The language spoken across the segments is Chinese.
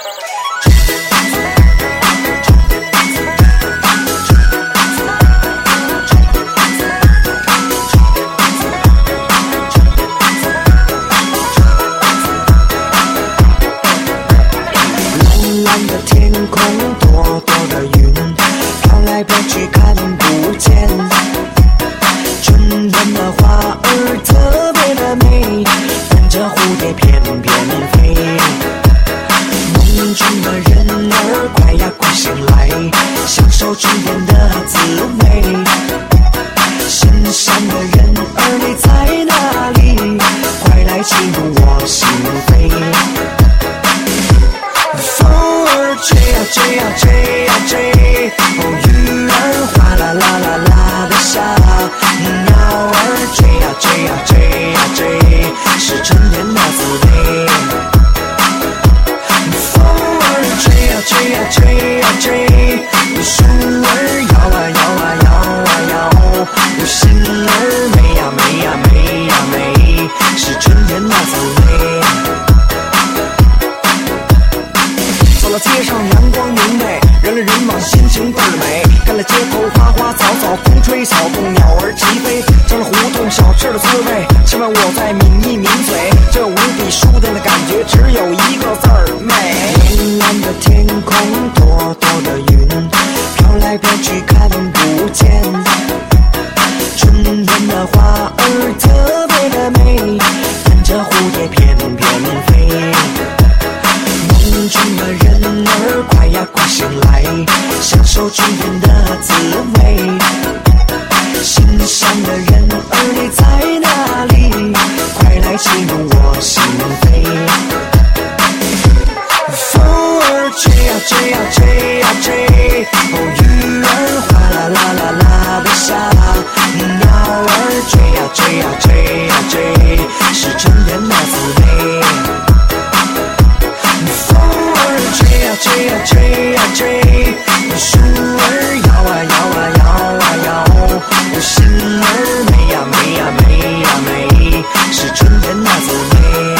蓝的天空，朵朵的云，飘来飘去看不见。春天的花儿特别的美，伴着蝴蝶翩翩飞。梦中的人儿快呀快醒来，享受春天的滋味。心上的人儿你在哪里？快来进入我心扉。风儿吹呀吹呀吹呀吹，哦，鱼儿哗啦啦啦啦的下，鸟儿追呀追呀追呀追，是春天的滋味。风儿吹呀吹呀吹呀吹，树儿摇啊摇啊摇啊摇，心儿美呀美呀美呀美，是春天的滋味。走到街上阳光明媚，人来人往心情倍儿美。看了街头花花草草，风吹草动，鸟儿齐飞。尝了胡同小吃的滋味，希望我再抿一抿嘴。这无比舒坦的感觉，只有一个字儿美。蓝的天空，朵朵的云，飘来飘去看不见。春天的花儿特别的美，伴着蝴蝶翩翩飞。梦中的人儿快呀快醒来，享受春天的滋味。心上的人儿你在哪里？快来进入我心扉。风儿吹呀吹呀吹呀吹，哦，鱼儿哗啦啦啦啦的下，鸟儿追呀追呀追呀追，是春天的滋味。风儿吹呀吹呀吹呀吹，树儿摇啊摇啊摇啊摇，心儿美呀美呀美呀美，是春天的滋味。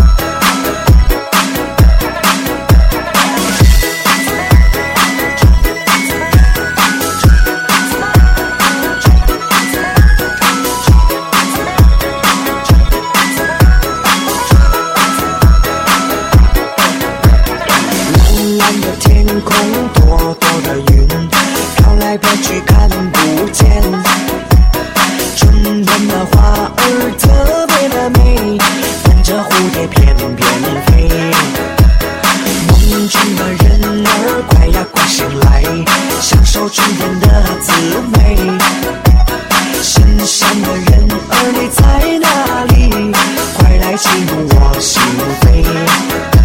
蓝的天空，朵朵的云，飘来飘去看不见。春天的花儿特别的美，伴着蝴蝶翩翩飞。梦中的人儿快呀快醒来，享受春天的滋味。心上的人儿你在哪里？快来进入我心扉。